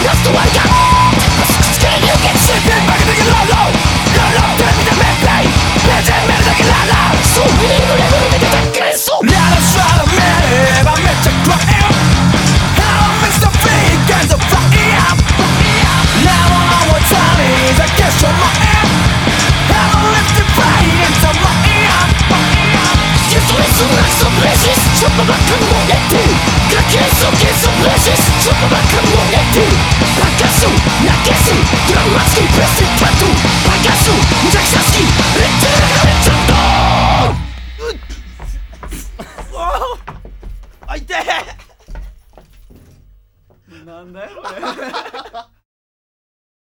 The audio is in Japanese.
ラストワンガン突きつける現実バカだけローローテレビでメッレイメジャーメルだけララそう見れるレベルで出てくれそうララシャラメレバめっちゃ暗いI'm Mr. Freak and the fire Now I'm what's on it I guess you're my air I'm lifting fire into my ear Useless and like some places Super back and won't get to Crackers so get some places Super back and won't get to Bakasu, nakesu Dramatsky pressing tattoo Bakasu, 無邪気さしき